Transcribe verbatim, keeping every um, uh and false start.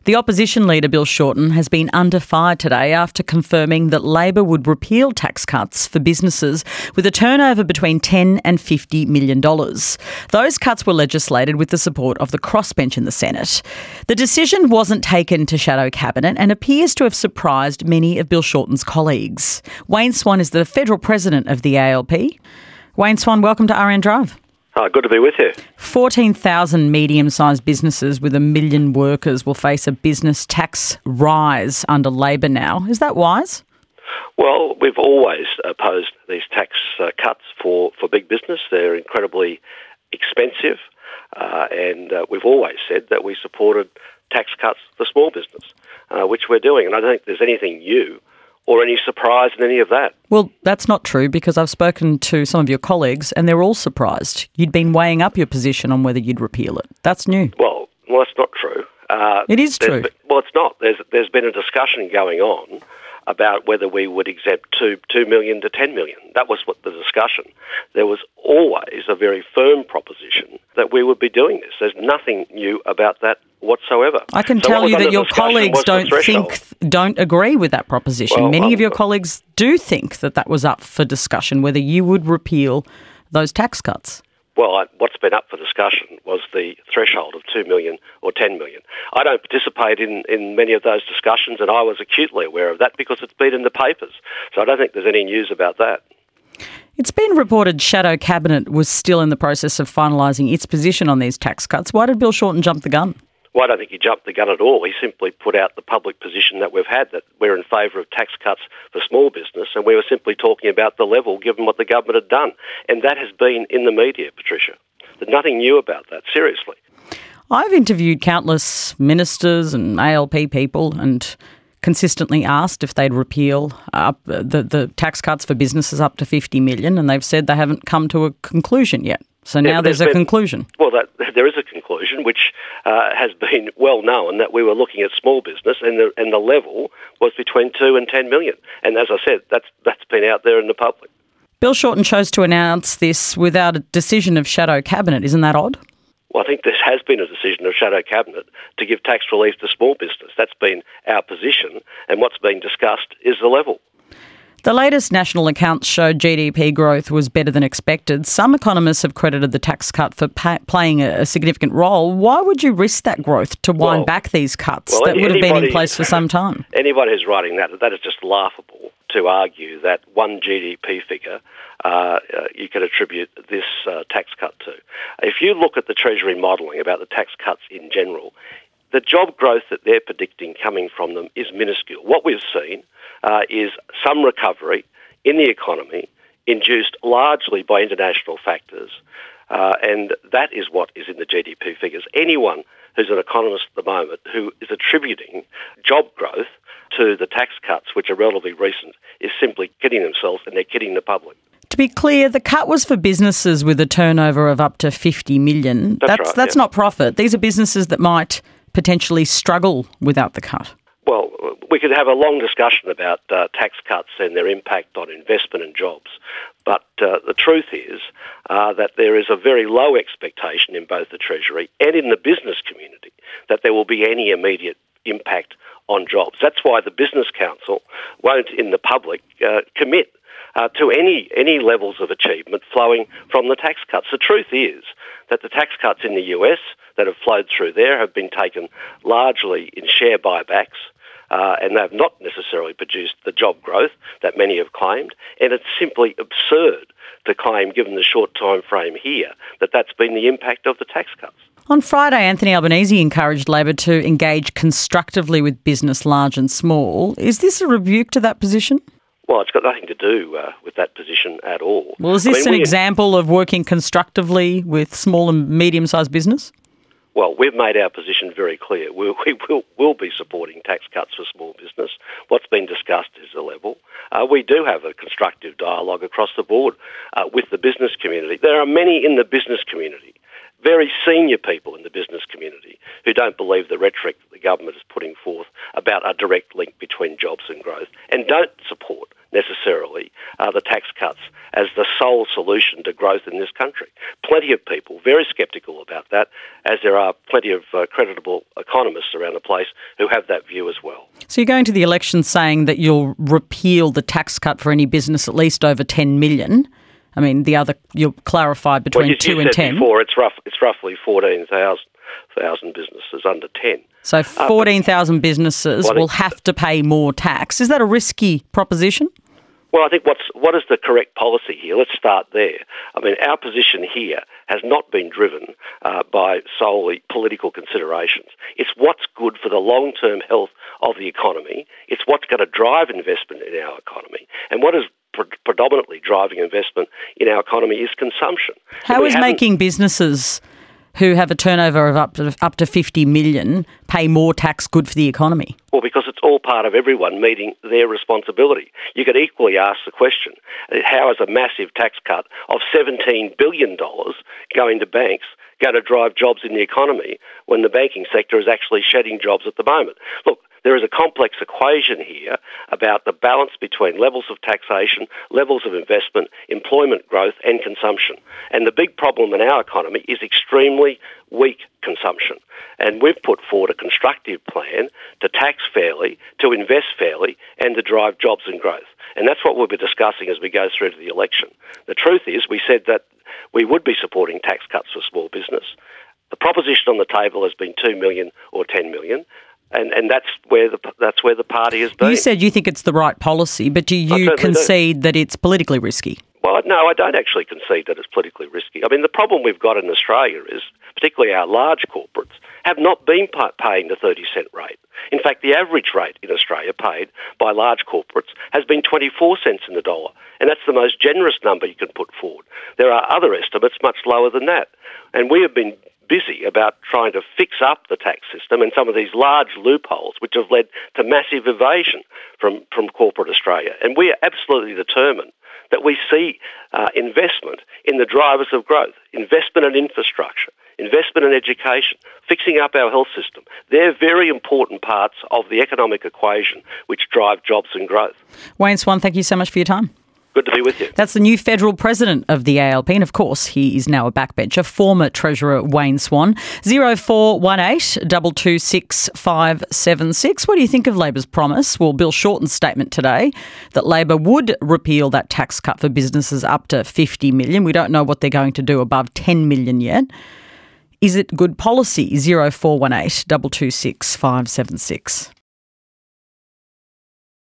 The opposition leader, Bill Shorten, has been under fire today after confirming that Labor would repeal tax cuts for businesses with a turnover between ten and fifty million dollars. Those cuts were legislated with the support of the crossbench in the Senate. The decision wasn't taken to shadow cabinet and appears to have surprised many of Bill Shorten's colleagues. Wayne Swan is the federal president of the A L P. Wayne Swan, welcome to R N Drive. Oh, good to be with you. fourteen thousand medium-sized businesses with a million workers will face a business tax rise under Labor now. Is that wise? Well, we've always opposed these tax uh, cuts for, for big business. They're incredibly expensive, uh, and uh, we've always said that we supported tax cuts for small business, uh, which we're doing. And I don't think there's anything new or any surprise in any of that. Well, that's not true, because I've spoken to some of your colleagues and they're all surprised. You'd been weighing up your position on whether you'd repeal it. That's new. Well, well, that's not true. Uh, it is true. Been, well, it's not. There's there's been a discussion going on about whether we would exempt two, two million to ten million. That was what the discussion. There was always a very firm proposition that we would be doing this. There's nothing new about that whatsoever. I can so tell you that your discussion colleagues don't think, don't agree with that proposition. Well, Many um, of your colleagues do think that that was up for discussion, whether you would repeal those tax cuts. Well, I, what's been up for discussion was the threshold of two million or ten million. I don't participate in, in many of those discussions, and I was acutely aware of that because it's been in the papers. So I don't think there's any news about that. It's been reported Shadow Cabinet was still in the process of finalising its position on these tax cuts. Why did Bill Shorten jump the gun? Well, I don't think he jumped the gun at all. He simply put out the public position that we've had, that we're in favour of tax cuts for small business, and we were simply talking about the level given what the government had done. And that has been in the media, Patricia. There's nothing new about that, seriously. I've interviewed countless ministers and A L P people and consistently asked if they'd repeal up the, the tax cuts for businesses up to fifty million, and they've said they haven't come to a conclusion yet. So now yeah, there's, there's a been, conclusion. Well, that, there is a conclusion, which uh, has been well known, that we were looking at small business, and the and the level was between two and ten million. And as I said, that's that's been out there in the public. Bill Shorten chose to announce this without a decision of shadow cabinet. Isn't that odd? Well, I think there has been a decision of shadow cabinet to give tax relief to small business. That's been our position, and what's being discussed is the level. The latest national accounts showed G D P growth was better than expected. Some economists have credited the tax cut for pa- playing a, a significant role. Why would you risk that growth to wind well, back these cuts well, that would anybody, have been in place for some time? Anybody who's writing that, that is just laughable to argue that one G D P figure uh, uh, you can attribute this uh, tax cut to. If you look at the Treasury modelling about the tax cuts in general, the job growth that they're predicting coming from them is minuscule. What we've seen uh, is some recovery in the economy induced largely by international factors, uh, and that is what is in the G D P figures. Anyone who's an economist at the moment who is attributing job growth to the tax cuts, which are relatively recent, is simply kidding themselves, and they're kidding the public. To be clear, the cut was for businesses with a turnover of up to fifty million. That's, that's right, That's yeah. not profit. These are businesses that might potentially struggle without the cut. Well, we could have a long discussion about uh, tax cuts and their impact on investment and jobs. But uh, the truth is uh, that there is a very low expectation in both the Treasury and in the business community that there will be any immediate impact on jobs. That's why the Business Council won't, in the public, uh, commit uh, to any any levels of achievement flowing from the tax cuts. The truth is that the tax cuts in the U S that have flowed through there have been taken largely in share buybacks, uh, and they have not necessarily produced the job growth that many have claimed. And it's simply absurd to claim, given the short time frame here, that that's been the impact of the tax cuts. On Friday, Anthony Albanese encouraged Labor to engage constructively with business, large and small. Is this a rebuke to that position? Well, it's got nothing to do uh, with that position at all. Well, is this I mean, an we, example of working constructively with small and medium-sized business? Well, we've made our position very clear. We, we will will be supporting tax cuts for small business. What's been discussed is the level. Uh, we do have a constructive dialogue across the board uh, with the business community. There are many in the business community, very senior people in the business community, who don't believe the rhetoric the government is putting forth about a direct link between jobs and growth, and don't support necessarily uh, the tax cuts as the sole solution to growth in this country. Plenty of people very sceptical about that, as there are plenty of uh, creditable economists around the place who have that view as well. So you're going to the election saying that you'll repeal the tax cut for any business at least over ten million. I mean, the other, you'll clarify between well, you, two you and said ten. Before, it's rough. It's roughly fourteen thousand businesses under ten. So fourteen thousand uh, businesses well, will have to pay more tax. Is that a risky proposition? Well, I think what's what is the correct policy here? Let's start there. I mean, our position here has not been driven uh, by solely political considerations. It's what's good for the long-term health of the economy. It's what's going to drive investment in our economy. And what is pre- predominantly driving investment in our economy is consumption. How is making businesses who have a turnover of up to up to fifty million pay more tax good for the economy? Well, because it's all part of everyone meeting their responsibility. You could equally ask the question, how is a massive tax cut of seventeen billion dollars going to banks going to drive jobs in the economy when the banking sector is actually shedding jobs at the moment? Look, there is a complex equation here about the balance between levels of taxation, levels of investment, employment growth and consumption. And the big problem in our economy is extremely weak consumption. And we've put forward a constructive plan to tax fairly, to invest fairly and to drive jobs and growth. And that's what we'll be discussing as we go through to the election. The truth is we said that we would be supporting tax cuts for small business. The proposition on the table has been two million or ten million. And and that's where the that's where the party has been. You said you think it's the right policy, but do you concede do. that it's politically risky? Well, no, I don't actually concede that it's politically risky. I mean, the problem we've got in Australia is, particularly our large corporates, have not been paying the thirty cent rate. In fact, the average rate in Australia paid by large corporates has been twenty-four cents in the dollar, and that's the most generous number you can put forward. There are other estimates much lower than that, and we have been busy about trying to fix up the tax system and some of these large loopholes which have led to massive evasion from, from corporate Australia. And we are absolutely determined that we see uh, investment in the drivers of growth, investment in infrastructure, investment in education, fixing up our health system. They're very important parts of the economic equation which drive jobs and growth. Wayne Swan, thank you so much for your time. Good to be with you. That's the new federal president of the A L P, and of course he is now a backbencher, former Treasurer Wayne Swan. zero four one eight, two two six, five seven six. What do you think of Labor's promise? Well, Bill Shorten's statement today that Labor would repeal that tax cut for businesses up to fifty million. We don't know what they're going to do above ten million yet. Is it good policy? zero four one eight, two two six, five seven six.